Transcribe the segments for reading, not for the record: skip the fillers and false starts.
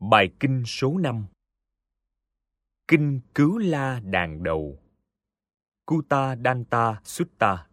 Bài kinh số 5. Kinh Cứu La Đàn Đầu, Kutta Danta Sutta.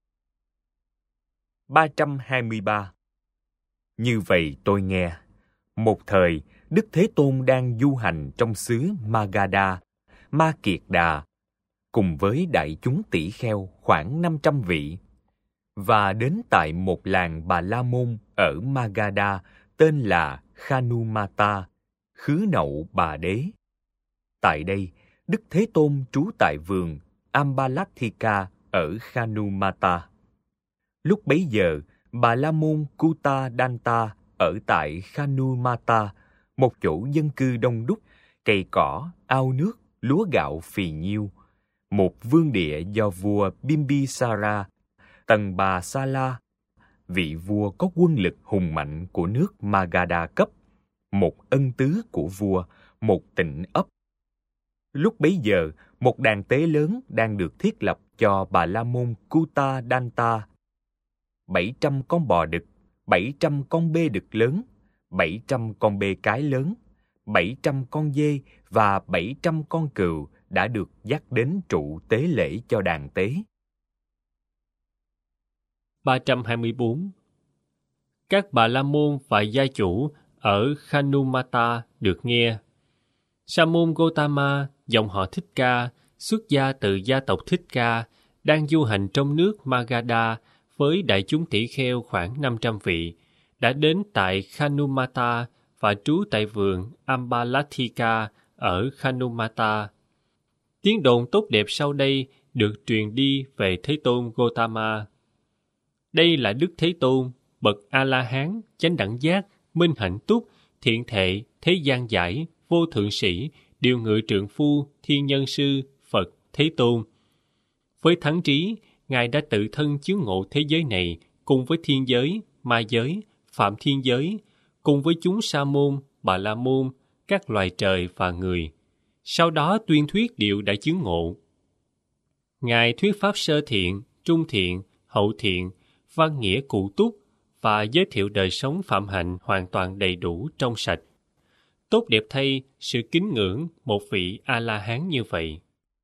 323. Như vậy tôi nghe, một thời Đức Thế Tôn đang du hành trong xứ Magadha, Ma Kiệt Đà, cùng với đại chúng tỷ kheo khoảng 500 vị, và đến tại một làng Bà La Môn ở Magadha tên là Khanumata, khứ Nậu Bà Đế. Tại đây, Đức Thế Tôn trú tại vườn Ambalatthika ở Khanumata. Lúc bấy giờ, Bà La Môn Kutta Danta ở tại Khanumata, một chỗ dân cư đông đúc, cây cỏ, ao nước, lúa gạo phì nhiêu, một vương địa do vua Bimbisara, Tần Bà Sa La, vị vua có quân lực hùng mạnh của nước Magadha cấp, một ân tứ của vua, một tỉnh ấp. Lúc bấy giờ, một đàn tế lớn đang được thiết lập cho Bà La Môn Kutta Danta. 700 con bò đực, 700 con bê đực lớn, 700 con bê cái lớn, 700 con dê và 700 con cừu đã được dắt đến trụ tế lễ cho đàn tế. 324. Các Bà La Môn và gia chủ ở Khanumata được nghe. Sa môn Gotama, dòng họ Thích Ca, xuất gia từ gia tộc Thích Ca, đang du hành trong nước Magadha với đại chúng tỷ kheo khoảng 500 vị, đã đến tại Khanumata và trú tại vườn Ambalatthika ở Khanumata. Tiếng đồn tốt đẹp sau đây được truyền đi về Thế Tôn Gotama. Đây là Đức Thế Tôn, bậc A-la-hán, chánh đẳng giác, minh hạnh túc, thiện thệ, thế gian giải, vô thượng sĩ, điều ngự trượng phu, thiên nhân sư, Phật, Thế Tôn. Với thắng trí, Ngài đã tự thân chứng ngộ thế giới này cùng với thiên giới, ma giới, phạm thiên giới, cùng với chúng sa môn, bà la môn, các loài trời và người. Sau đó tuyên thuyết điều đã chứng ngộ. Ngài thuyết pháp sơ thiện, trung thiện, hậu thiện, văn nghĩa cụ túc và giới thiệu đời sống phạm hạnh hoàn toàn đầy đủ trong sạch. Tốt đẹp thay sự kính ngưỡng một vị A-la-hán như vậy.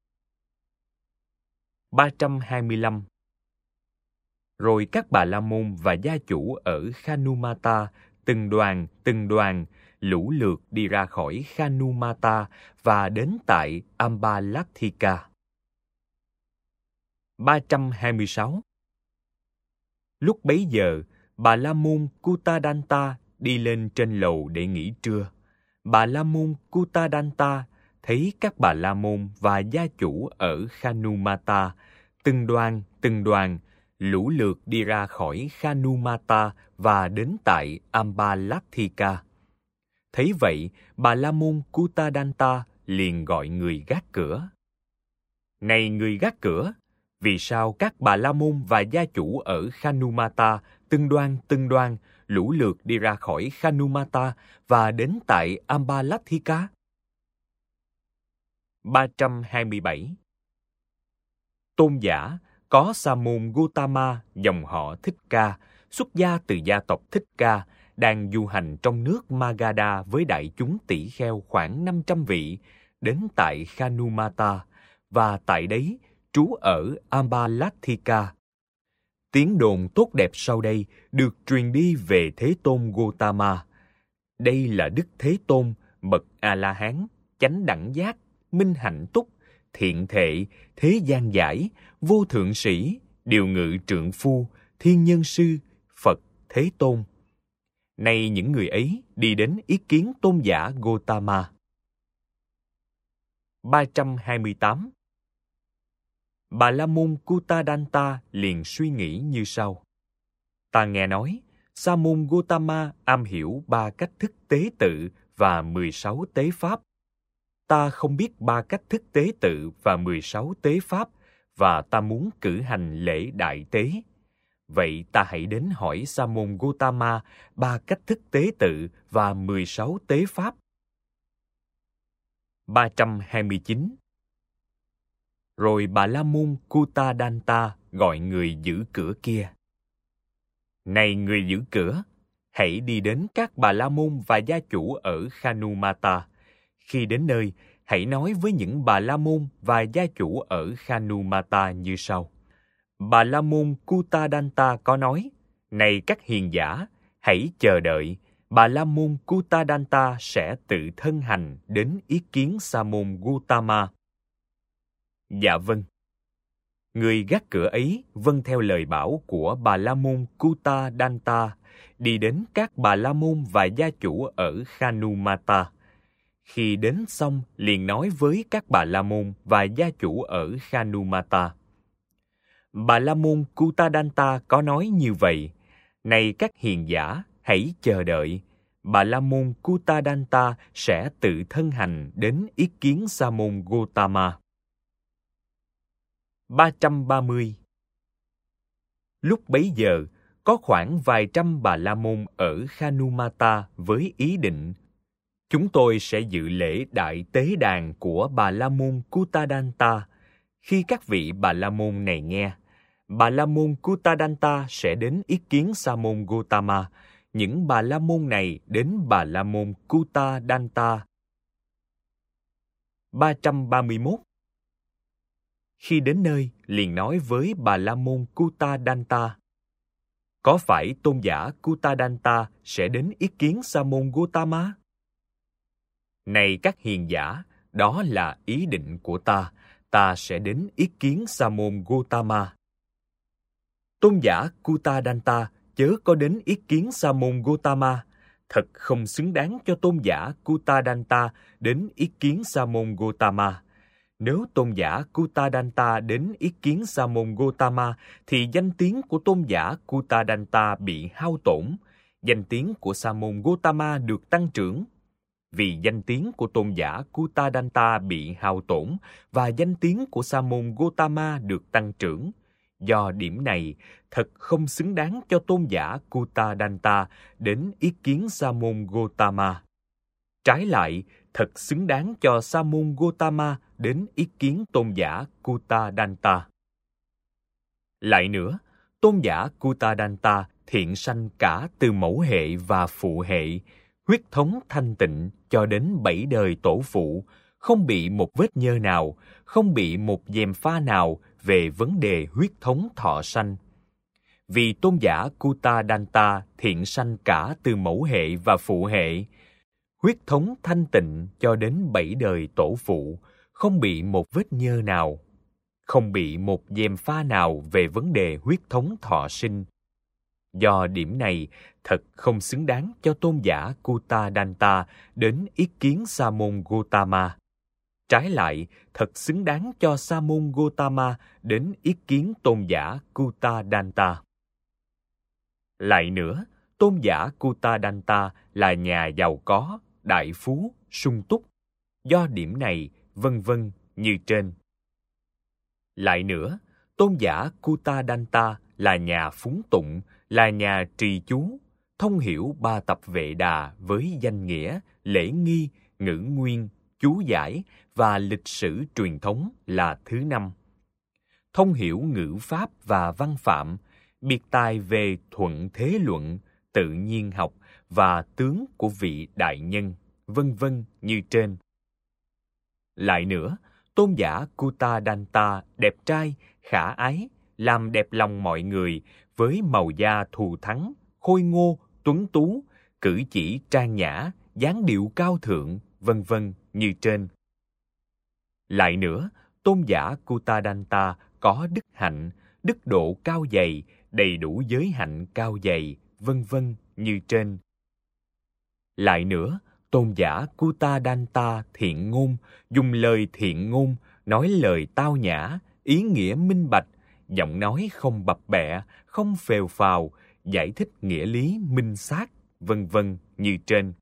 325. Rồi các Bà La Môn và gia chủ ở Khanumata từng đoàn lũ lượt đi ra khỏi Khanumata và đến tại Ambalatthika. 326. Lúc bấy giờ, Bà La Môn Kutta Danta đi lên trên lầu để nghỉ trưa. Bà La Môn Kutta Danta thấy các Bà La Môn và gia chủ ở Khanumata từng đoàn lũ lượt đi ra khỏi Khanumata và đến tại Ambalatthika. Thấy vậy, Bà La Môn Kutta Danta liền gọi người gác cửa. Này người gác cửa, vì sao các Bà La Môn và gia chủ ở Khanumata từng đoàn lũ lượt đi ra khỏi Khanumata và đến tại Ambalatthika? 327. Tôn giả có Sa môn Gotama, dòng họ Thích Ca, xuất gia từ gia tộc Thích Ca, đang du hành trong nước Magadha với đại chúng tỷ kheo khoảng 500 vị, đến tại Khanumata, và tại đấy trú ở Ambalatthika. Tiếng đồn tốt đẹp sau đây được truyền đi về Thế Tôn Gotama. Đây là Đức Thế Tôn, bậc A-la-hán, chánh đẳng giác, minh hạnh túc, thiện thệ, thế gian giải, vô thượng sĩ, điều ngự trượng phu, thiên nhân sư, Phật, Thế Tôn. Nay những người ấy đi đến ý kiến tôn giả Gotama. 328. Bà La Môn Kutta Danta liền suy nghĩ như sau. Ta nghe nói, Sa môn Gotama am hiểu 3 cách thức tế tự và 16 tế pháp. Ta không biết 3 cách thức tế tự và 16 tế pháp, và ta muốn cử hành lễ đại tế. Vậy ta hãy đến hỏi Sa môn Gotama 3 cách thức tế tự và 16 tế pháp. 329. Rồi Bà La Môn Kutta Danta gọi người giữ cửa kia. Này người giữ cửa, hãy đi đến các Bà La Môn và gia chủ ở Khanumata. Khi đến nơi, hãy nói với những Bà La Môn và gia chủ ở Khanumata như sau. Bà La Môn Kutadanta có nói, này các hiền giả, hãy chờ đợi, Bà La Môn Kutadanta sẽ tự thân hành đến ý kiến Sa môn Gotama. Dạ vâng. Người gác cửa ấy vâng theo lời bảo của Bà La Môn Kutadanta, đi đến các Bà La Môn và gia chủ ở Khanumata. Khi đến xong, liền nói với các Bà La Môn và gia chủ ở Khanumata. Bà La Môn Kutadanta có nói như vậy, này các hiền giả, hãy chờ đợi, Bà La Môn Kutadanta sẽ tự thân hành đến ý kiến Sa môn Gotama. 330. Lúc bấy giờ, có khoảng vài trăm Bà La Môn ở Khanumata với ý định, chúng tôi sẽ dự lễ đại tế đàn của Bà La Môn Kutadanta. Khi các vị Bà La Môn này nghe, Bà La Môn Kutadanta sẽ đến ý kiến Sa môn Gotama. Những Bà La Môn này đến Bà La Môn Kutadanta. 331. Khi đến nơi, liền nói với Bà La Môn Kutadanta, có phải tôn giả Kutadanta sẽ đến ý kiến Sa môn Gotama? Này các hiền giả, đó là ý định của ta sẽ đến ý kiến Sa môn Gotama. Tôn giả Kutadanta chớ có đến ý kiến Sa môn Gotama, thật không xứng đáng cho tôn giả Kutadanta đến ý kiến Sa môn Gotama. Nếu tôn giả Kutadanta đến ý kiến Sa môn Gotama, thì danh tiếng của tôn giả Kutadanta bị hao tổn, danh tiếng của Sa môn Gotama được tăng trưởng. Vì danh tiếng của tôn giả Kutadanta bị hao tổn và danh tiếng của Sa môn Gotama được tăng trưởng, do điểm này, thật không xứng đáng cho tôn giả Kutadanta đến ý kiến Sa môn Gotama. Trái lại, thật xứng đáng cho Sa môn Gotama đến ý kiến tôn giả Kutadanta. Lại nữa, tôn giả Kutadanta thiện sanh cả từ mẫu hệ và phụ hệ, huyết thống thanh tịnh cho đến 7 đời tổ phụ, không bị một vết nhơ nào, không bị một gièm pha nào về vấn đề huyết thống thọ sanh. Vì tôn giả Kutadanta thiện sanh cả từ mẫu hệ và phụ hệ, huyết thống thanh tịnh cho đến 7 đời tổ phụ, không bị một vết nhơ nào, không bị một gièm pha nào về vấn đề huyết thống thọ sinh. Do điểm này, thật không xứng đáng cho tôn giả Kutadanta đến ý kiến Sa môn Gotama. Trái lại, thật xứng đáng cho Sa môn Gotama đến ý kiến tôn giả Kutadanta. Lại nữa, tôn giả Kutadanta là nhà giàu có, đại phú, sung túc. Do điểm này, vân vân như trên. Lại nữa, tôn giả Kutadanta là nhà phúng tụng, là nhà trì chú, thông hiểu 3 tập Vệ Đà với danh nghĩa, lễ nghi, ngữ nguyên, chú giải và lịch sử truyền thống là thứ 5. Thông hiểu ngữ pháp và văn phạm, biệt tài về thuận thế luận, tự nhiên học và tướng của vị đại nhân, vân vân như trên. Lại nữa, tôn giả Kutadanta đẹp trai, khả ái, làm đẹp lòng mọi người với màu da thù thắng, khôi ngô, tuấn tú, cử chỉ trang nhã, dáng điệu cao thượng, vân vân như trên. Lại nữa, tôn giả Kutadanta có đức hạnh, đức độ cao dày, đầy đủ giới hạnh cao dày, vân vân như trên. Lại nữa, tôn giả Kutadanta thiện ngôn, dùng lời thiện ngôn, nói lời tao nhã, ý nghĩa minh bạch, giọng nói không bập bẹ, không phèo phào, giải thích nghĩa lý minh xác, vân vân như trên.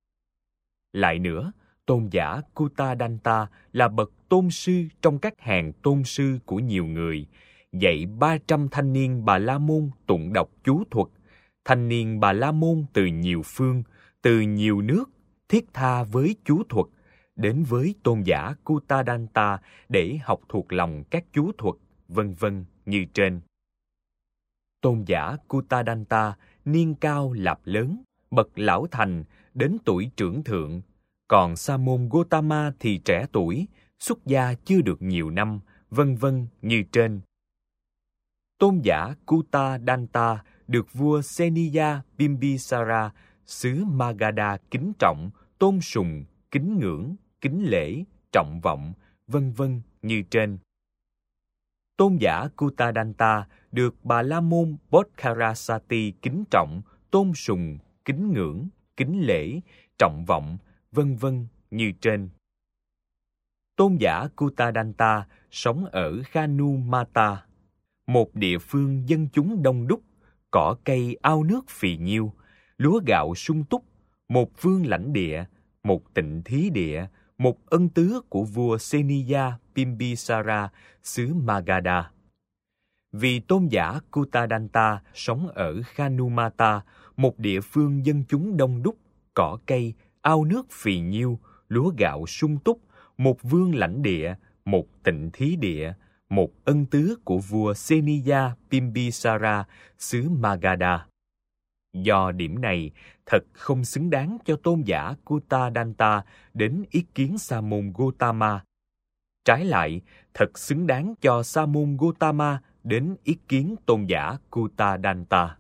Lại nữa, tôn giả Kutadanta là bậc tôn sư trong các hàng tôn sư của nhiều người, dạy 300 thanh niên Bà La Môn tụng đọc chú thuật, thanh niên Bà La Môn từ nhiều phương, từ nhiều nước, thiết tha với chú thuật, đến với tôn giả Kutadanta để học thuộc lòng các chú thuật, vân vân như trên. Tôn giả Kutadanta niên cao lạp lớn, bậc lão thành, đến tuổi trưởng thượng. Còn Sa môn Gotama thì trẻ tuổi, xuất gia chưa được nhiều năm, vân vân như trên. Tôn giả Kutadanta được vua Seniya Bimbisara xứ Magadha kính trọng, tôn sùng, kính ngưỡng, kính lễ, trọng vọng, vân vân như trên. Tôn giả Kutadanta được Bà La Môn Bodhkarasati kính trọng, tôn sùng, kính ngưỡng, kính lễ, trọng vọng, vân vân như trên. Tôn giả Kutadanta sống ở Khanumata, một địa phương dân chúng đông đúc, cỏ cây ao nước phì nhiêu, lúa gạo sung túc, một vương lãnh địa, một tịnh thí địa, một ân tứ của vua Seniya Bimbisara xứ Magadha. Vì tôn giả Kutadanta sống ở Khanumata, một địa phương dân chúng đông đúc, cỏ cây, ao nước phì nhiêu, lúa gạo sung túc, một vương lãnh địa, một tịnh thí địa, một ân tứ của vua Seniya Bimbisara xứ Magadha. Do điểm này, thật không xứng đáng cho tôn giả Kutadanta đến ý kiến Sa môn Gotama. Trái lại, thật xứng đáng cho Sa môn Gotama đến ý kiến tôn giả Kutadanta.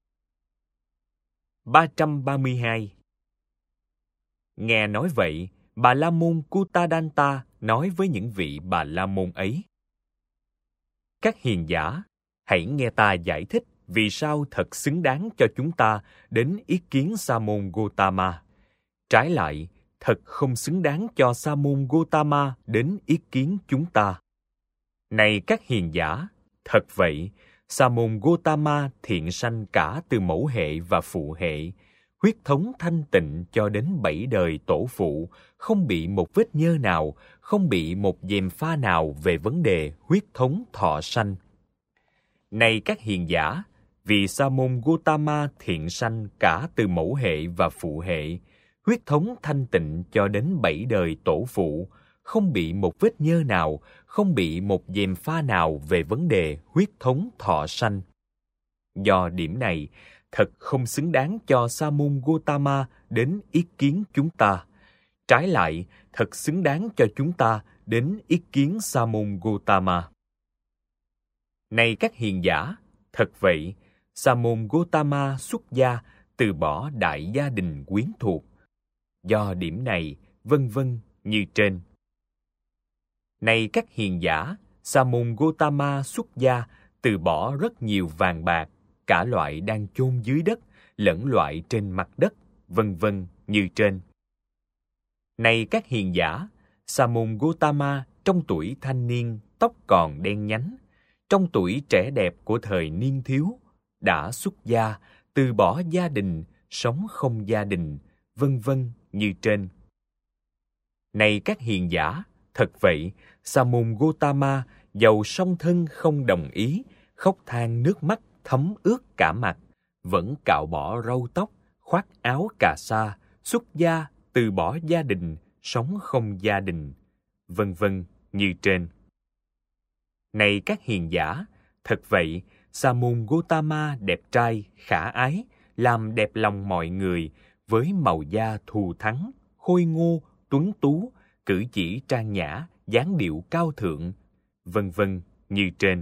332. Nghe nói vậy, Bà La Môn Kutadanta nói với những vị Bà La Môn ấy: Các hiền giả, hãy nghe ta giải thích vì sao thật xứng đáng cho chúng ta đến ý kiến Sa môn Gotama. Trái lại, thật không xứng đáng cho Sa môn Gotama đến ý kiến chúng ta. Này các hiền giả, thật vậy, Sa môn Gotama thiện sanh cả từ mẫu hệ và phụ hệ, huyết thống thanh tịnh cho đến 7 đời tổ phụ, không bị một vết nhơ nào, không bị một gièm pha nào về vấn đề huyết thống thọ sanh. Này các hiền giả, vì Sa môn Gotama thiện sanh cả từ mẫu hệ và phụ hệ, huyết thống thanh tịnh cho đến 7 đời tổ phụ, không bị một vết nhơ nào, không bị một gièm pha nào về vấn đề huyết thống thọ sanh. Do điểm này, thật không xứng đáng cho Sa môn Gotama đến ý kiến chúng ta. Trái lại, thật xứng đáng cho chúng ta đến ý kiến Sa môn Gotama. Này các hiền giả, thật vậy, Sa môn Gotama xuất gia, từ bỏ đại gia đình quyến thuộc. Do điểm này, vân vân như trên. Này các hiền giả, Sa môn Gotama xuất gia, từ bỏ rất nhiều vàng bạc, cả loại đang chôn dưới đất, lẫn loại trên mặt đất, vân vân như trên. Này các hiền giả, Sa môn Gotama trong tuổi thanh niên, tóc còn đen nhánh, trong tuổi trẻ đẹp của thời niên thiếu, đã xuất gia, từ bỏ gia đình, sống không gia đình, vân vân như trên. Này các hiền giả, thật vậy, Sa môn Gotama dầu song thân không đồng ý, khóc than nước mắt thấm ướt cả mặt, vẫn cạo bỏ râu tóc, khoác áo cà sa, xuất gia, từ bỏ gia đình, sống không gia đình, vân vân như trên. Này các hiền giả, thật vậy, Sa môn Gotama đẹp trai, khả ái, làm đẹp lòng mọi người, với màu da thù thắng, khôi ngô, tuấn tú, cử chỉ trang nhã, dáng điệu cao thượng, vân vân như trên.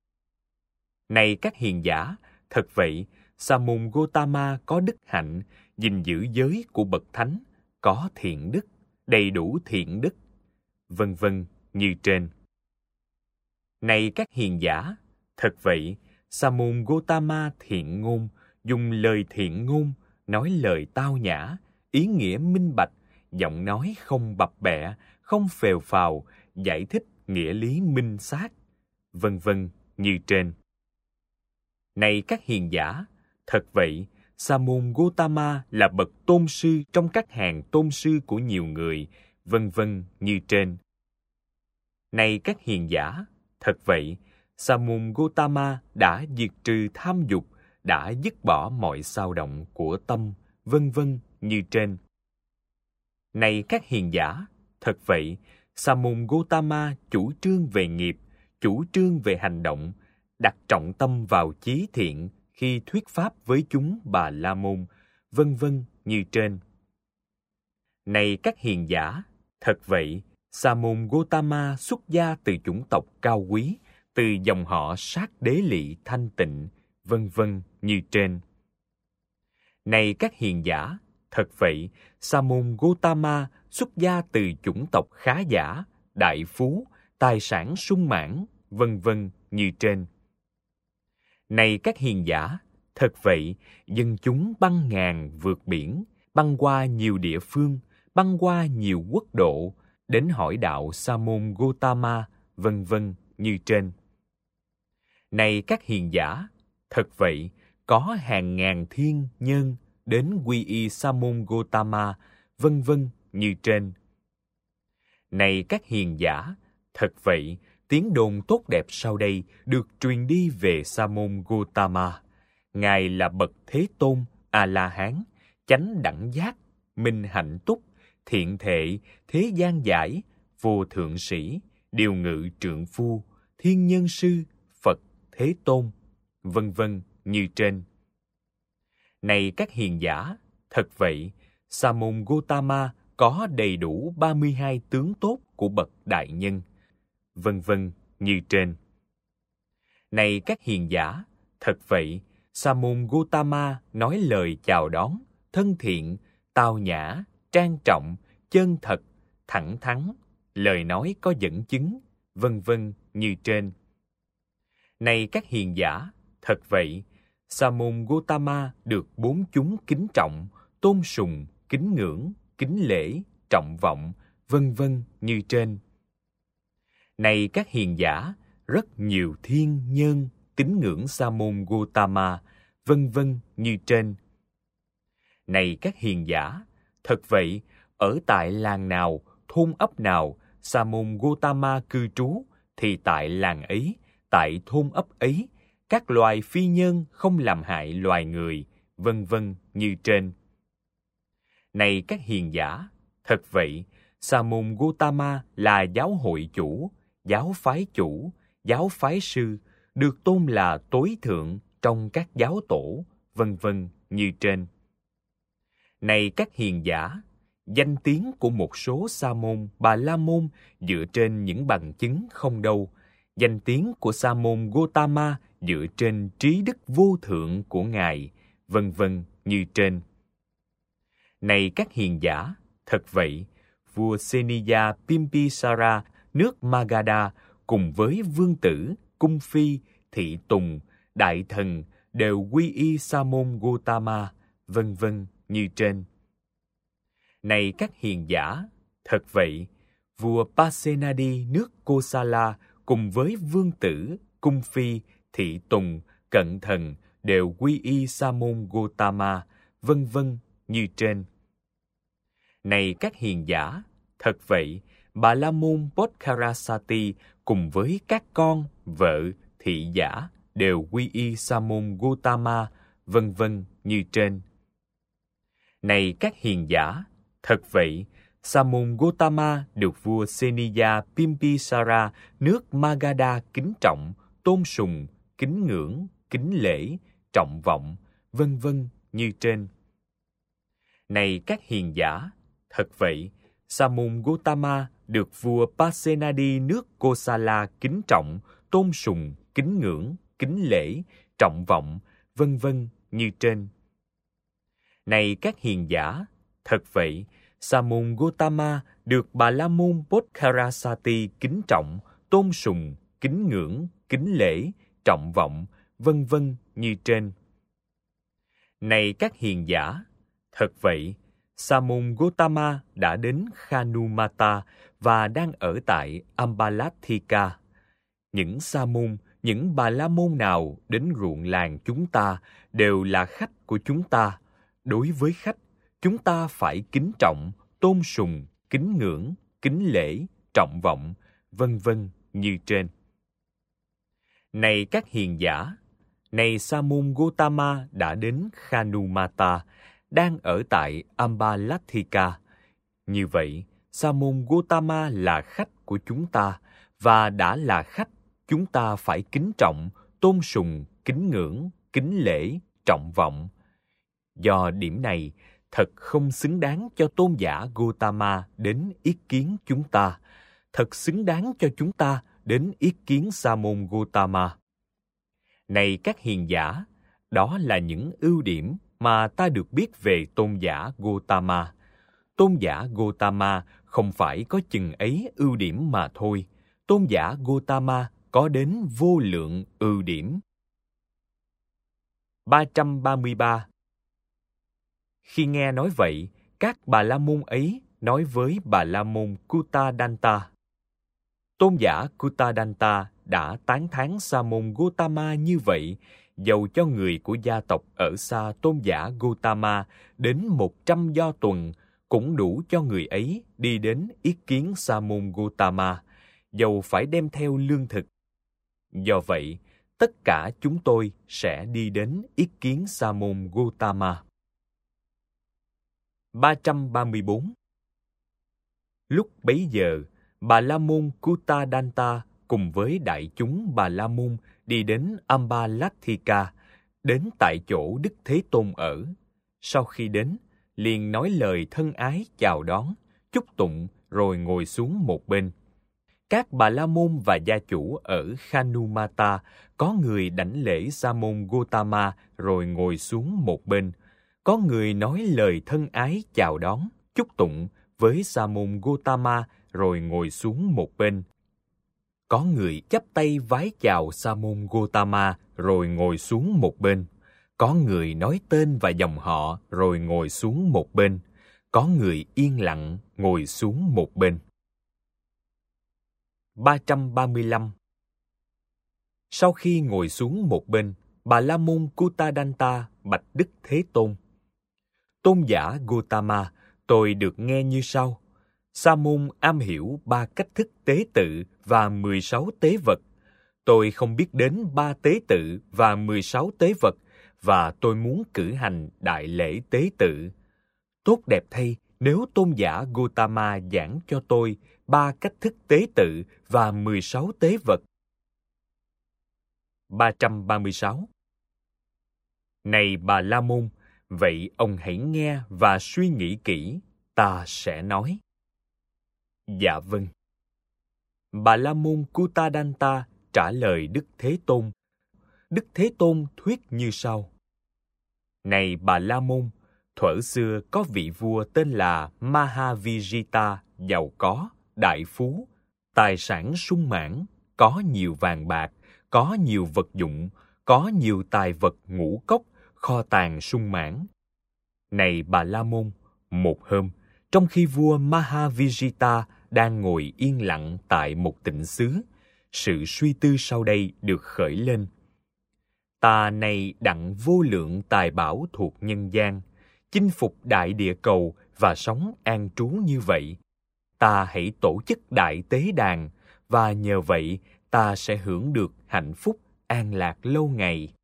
Này các hiền giả, thật vậy, Sa môn Gotama có đức hạnh, gìn giữ giới của bậc thánh, có thiện đức, đầy đủ thiện đức, vân vân như trên. Này các hiền giả, thật vậy, Sa môn Gotama thiện ngôn, dùng lời thiện ngôn, nói lời tao nhã, ý nghĩa minh bạch, giọng nói không bập bẹ, không phèo phào, giải thích nghĩa lý minh xác, vân vân như trên. Này các hiền giả, thật vậy, Sa môn Gotama là bậc tôn sư trong các hàng tôn sư của nhiều người, vân vân như trên. Này các hiền giả, thật vậy, Sa môn Gotama đã diệt trừ tham dục, đã dứt bỏ mọi xao động của tâm, vân vân như trên. Này các hiền giả, thật vậy, Sa môn Gotama chủ trương về nghiệp, chủ trương về hành động, đặt trọng tâm vào chí thiện, khi thuyết pháp với chúng Bà La Môn, vân vân như trên. Này các hiền giả, thật vậy, Sa môn Gotama xuất gia từ chủng tộc cao quý, từ dòng họ sát đế lị thanh tịnh, vân vân như trên. Này các hiền giả, thật vậy, Sa môn Gotama xuất gia từ chủng tộc khá giả, đại phú, tài sản sung mãn, vân vân như trên. Này các hiền giả, thật vậy, dân chúng băng ngàn vượt biển, băng qua nhiều địa phương, băng qua nhiều quốc độ, đến hỏi đạo Sa môn Gotama, vân vân như trên. Này các hiền giả, thật vậy, có hàng ngàn thiên nhân đến quy y Sa môn Gotama, vân vân như trên. Này các hiền giả, thật vậy, tiếng đồn tốt đẹp sau đây được truyền đi về Sa môn Gotama. Ngài là bậc Thế Tôn, A-la-hán, chánh đẳng giác, minh hạnh túc, thiện thệ, thế gian giải, vô thượng sĩ, điều ngự trượng phu, thiên nhân sư, Phật, Thế Tôn, vân vân như trên. Này các hiền giả, thật vậy, Sa môn Gotama có đầy đủ 32 tướng tốt của bậc đại nhân, vân vân như trên. Này các hiền giả, thật vậy, Sa môn Gotama nói lời chào đón, thân thiện, tao nhã, trang trọng, chân thật, thẳng thắn, lời nói có dẫn chứng, vân vân như trên. Này các hiền giả, thật vậy, Sa môn Gotama được bốn chúng kính trọng, tôn sùng, kính ngưỡng, kính lễ, trọng vọng, vân vân như trên. Này các hiền giả, rất nhiều thiên nhân tín ngưỡng Sa môn Gotama, vân vân như trên. Này các hiền giả, thật vậy, ở tại làng nào, thôn ấp nào, Sa môn Gotama cư trú, thì tại làng ấy, tại thôn ấp ấy, các loài phi nhân không làm hại loài người, vân vân như trên. Này các hiền giả, thật vậy, Sa môn Gotama là giáo hội chủ, giáo phái chủ, giáo phái sư, được tôn là tối thượng trong các giáo tổ, vân vân như trên. Này các hiền giả, danh tiếng của một số sa môn, bà la môn dựa trên những bằng chứng không đâu. Danh tiếng của Sa môn Gotama dựa trên trí đức vô thượng của Ngài, vân vân như trên. Này các hiền giả, thật vậy, vua Seniya Bimbisara nước Magadha cùng với vương tử, cung phi, thị tùng, đại thần đều quy y Sa môn Gotama, vân vân như trên. Này các hiền giả, thật vậy, vua Pasenadi nước Kosala cùng với vương tử, cung phi, thị tùng, cận thần đều quy y Sa môn Gotama, vân vân như trên. Này các hiền giả, thật vậy, Bà La môn Bodhkarasati cùng với các con, vợ, thị giả đều quy y Sa môn Gotama, vân vân như trên. Này các hiền giả, thật vậy, Sa môn Gotama được vua Seniya Bimbisara nước Magadha kính trọng, tôn sùng, kính ngưỡng, kính lễ, trọng vọng, vân vân như trên. Này các hiền giả, thật vậy, Sa môn Gotama được vua Pasenadi nước Kosala kính trọng, tôn sùng, kính ngưỡng, kính lễ, trọng vọng, vân vân như trên. Này các hiền giả, thật vậy, Sa môn Gotama được Bà La môn Bodhkarasati kính trọng, tôn sùng, kính ngưỡng, kính lễ, trọng vọng, vân vân như trên. Này các hiền giả, thật vậy, Sa môn Gotama đã đến Khanumata và đang ở tại Ambalathika. Những sa môn, những bà la môn nào đến ruộng làng chúng ta đều là khách của chúng ta. Đối với khách, chúng ta phải kính trọng, tôn sùng, kính ngưỡng, kính lễ, trọng vọng, vân vân như trên. Này các hiền giả, này Sa môn Gotama đã đến Khanumata, đang ở tại Ambalathika. Như vậy, Sa môn Gotama là khách của chúng ta, và đã là khách, chúng ta phải kính trọng, tôn sùng, kính ngưỡng, kính lễ, trọng vọng. Do điểm này, thật không xứng đáng cho tôn giả Gotama đến ý kiến chúng ta, thật xứng đáng cho chúng ta đến ý kiến Sa môn Gotama. Này các hiền giả, đó là những ưu điểm mà ta được biết về tôn giả Gotama. Tôn giả Gotama không phải có chừng ấy ưu điểm mà thôi. Tôn giả Gotama có đến vô lượng ưu điểm. 333. Khi nghe nói vậy, các Bà La Môn ấy nói với Bà La Môn Kutadanta. Tôn giả Kutadanta đã tán thán Sa môn Gotama như vậy, dầu cho người của gia tộc ở xa tôn giả Gotama đến 100 do tuần, cũng đủ cho người ấy đi đến ý kiến Sa môn Gotama, dầu phải đem theo lương thực. Do vậy, tất cả chúng tôi sẽ đi đến ý kiến Sa môn Gotama. 334. Lúc bấy giờ, Bà La Môn Kutadanta cùng với đại chúng Bà La Môn đi đến Ambalatthika, đến tại chỗ Đức Thế Tôn ở. Sau khi đến, liền nói lời thân ái chào đón, chúc tụng rồi ngồi xuống một bên. Các Bà La Môn và gia chủ ở Khanumata có người đảnh lễ Sa môn Gotama rồi ngồi xuống một bên. Có người nói lời thân ái chào đón, chúc tụng với Sa môn Gotama rồi ngồi xuống một bên. Có người chắp tay vái chào Sa môn Gotama rồi ngồi xuống một bên. Có người nói tên và dòng họ rồi ngồi xuống một bên. Có người yên lặng ngồi xuống một bên. 335. Sau khi ngồi xuống một bên, Bà La Môn Kutadanta bạch Đức Thế Tôn. Tôn giả Gotama, tôi được nghe như sau. Sa môn am hiểu 3 cách thức tế tự và 16 tế vật. Tôi không biết đến 3 tế tự và 16 tế vật, và tôi muốn cử hành đại lễ tế tự. Tốt đẹp thay nếu tôn giả Gotama giảng cho tôi 3 cách thức tế tự và 16 tế vật. 336. Này Bà La Môn, vậy ông hãy nghe và suy nghĩ kỹ, ta sẽ nói. Dạ vâng. Bà La Môn Kutadanta trả lời Đức Thế Tôn. Đức Thế Tôn thuyết như sau. Này Bà La Môn, thuở xưa có vị vua tên là Mahavijita, giàu có, đại phú, tài sản sung mãn, có nhiều vàng bạc, có nhiều vật dụng, có nhiều tài vật ngũ cốc, kho tàng sung mãn. Này Bà La Môn, một hôm, trong khi vua Mahavijita đang ngồi yên lặng tại một tịnh xứ, sự suy tư sau đây được khởi lên. Ta này đặng vô lượng tài bảo thuộc nhân gian, chinh phục đại địa cầu và sống an trú như vậy. Ta hãy tổ chức đại tế đàn, và nhờ vậy ta sẽ hưởng được hạnh phúc an lạc lâu ngày.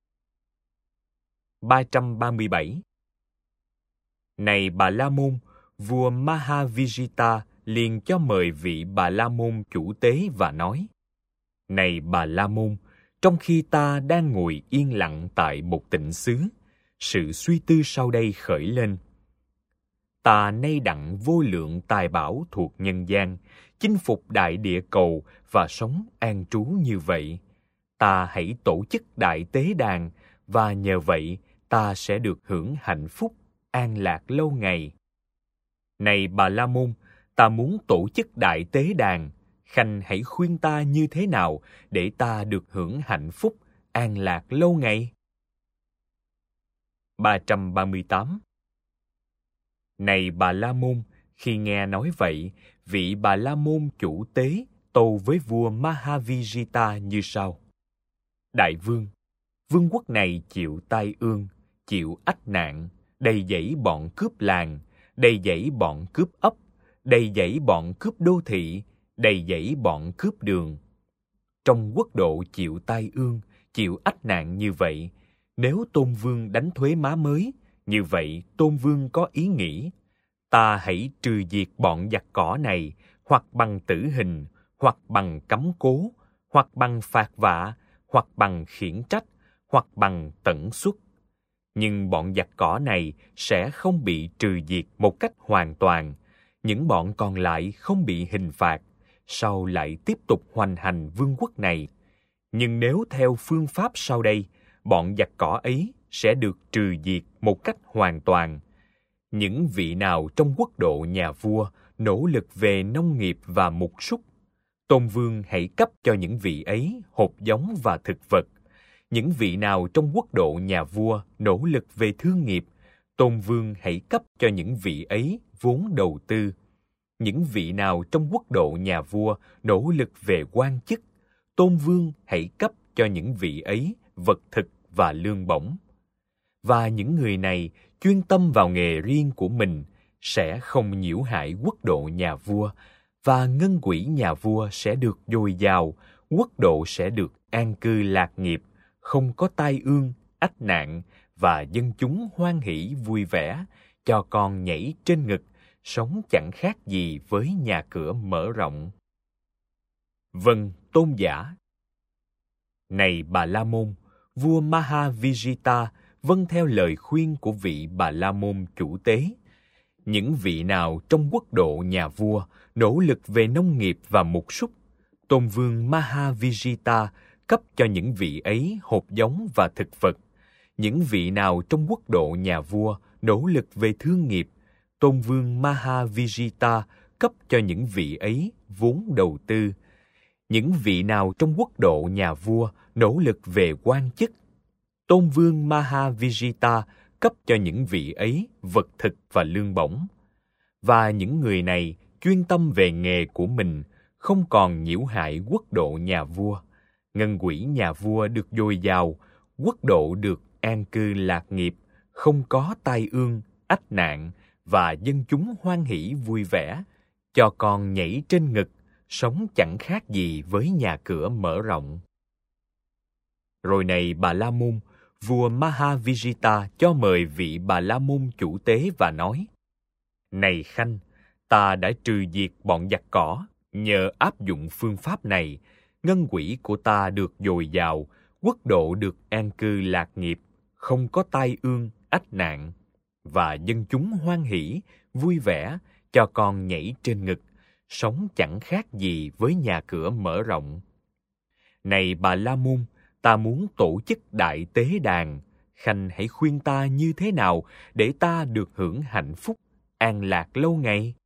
337. Này Bà La Môn, vua Mahavijita liền cho mời vị Bà La Môn chủ tế và nói: Này Bà La Môn, trong khi ta đang ngồi yên lặng tại một tịnh xứ, sự suy tư sau đây khởi lên. Ta nay đặng vô lượng tài bảo thuộc nhân gian, chinh phục đại địa cầu và sống an trú như vậy. Ta hãy tổ chức đại tế đàn, và nhờ vậy ta sẽ được hưởng hạnh phúc an lạc lâu ngày. Này Bà La Môn, ta muốn tổ chức đại tế đàn, khanh hãy khuyên ta như thế nào để ta được hưởng hạnh phúc an lạc lâu ngày. 338. Này Bà La Môn, khi nghe nói vậy, vị Bà La Môn chủ tế tâu với vua Mahavijita như sau. Đại vương, vương quốc này chịu tai ương, chịu ách nạn, đầy dẫy bọn cướp làng, đầy dẫy bọn cướp ấp, đầy dẫy bọn cướp đô thị, đầy dẫy bọn cướp đường. Trong quốc độ chịu tai ương, chịu ách nạn như vậy, nếu Tôn Vương đánh thuế má mới, như vậy Tôn Vương có ý nghĩ, ta hãy trừ diệt bọn giặc cỏ này, hoặc bằng tử hình, hoặc bằng cấm cố, hoặc bằng phạt vạ, hoặc bằng khiển trách, hoặc bằng tẩn xuất. Nhưng bọn giặc cỏ này sẽ không bị trừ diệt một cách hoàn toàn. Những bọn còn lại không bị hình phạt, sau lại tiếp tục hoành hành vương quốc này. Nhưng nếu theo phương pháp sau đây, bọn giặc cỏ ấy sẽ được trừ diệt một cách hoàn toàn. Những vị nào trong quốc độ nhà vua nỗ lực về nông nghiệp và mục súc, Tôn Vương hãy cấp cho những vị ấy hột giống và thực vật. Những vị nào trong quốc độ nhà vua nỗ lực về thương nghiệp, Tôn Vương hãy cấp cho những vị ấy vốn đầu tư. Những vị nào trong quốc độ nhà vua nỗ lực về quan chức, Tôn Vương hãy cấp cho những vị ấy vật thực và lương bổng. Và những người này chuyên tâm vào nghề riêng của mình, sẽ không nhiễu hại quốc độ nhà vua, và ngân quỹ nhà vua sẽ được dồi dào, quốc độ sẽ được an cư lạc nghiệp, không có tai ương, ách nạn, và dân chúng hoan hỷ vui vẻ, cho con nhảy trên ngực, sống chẳng khác gì với nhà cửa mở rộng. Vâng, tôn giả. Này Bà La Môn, vua Mahavijita vâng theo lời khuyên của vị Bà La Môn chủ tế. Những vị nào trong quốc độ nhà vua nỗ lực về nông nghiệp và mục súc, Tôn Vương Mahavijita cấp cho những vị ấy hột giống và thực vật. Những vị nào trong quốc độ nhà vua nỗ lực về thương nghiệp, Tôn Vương Mahavijita cấp cho những vị ấy vốn đầu tư. Những vị nào trong quốc độ nhà vua nỗ lực về quan chức, Tôn Vương Mahavijita cấp cho những vị ấy vật thực và lương bổng. Và những người này chuyên tâm về nghề của mình, không còn nhiễu hại quốc độ nhà vua. Ngân quỹ nhà vua được dồi dào, quốc độ được an cư lạc nghiệp, không có tai ương, ách nạn, và dân chúng hoan hỷ vui vẻ, cho con nhảy trên ngực, sống chẳng khác gì với nhà cửa mở rộng. Rồi này Bà La Môn, vua Mahavijita cho mời vị Bà La Môn chủ tế và nói: Này Khanh, ta đã trừ diệt bọn giặc cỏ, nhờ áp dụng phương pháp này, ngân quỹ của ta được dồi dào, quốc độ được an cư lạc nghiệp, không có tai ương, ách nạn, và dân chúng hoan hỷ, vui vẻ, cho con nhảy trên ngực, sống chẳng khác gì với nhà cửa mở rộng. Này Bà La Môn, ta muốn tổ chức đại tế đàn, Khanh hãy khuyên ta như thế nào để ta được hưởng hạnh phúc, an lạc lâu ngày.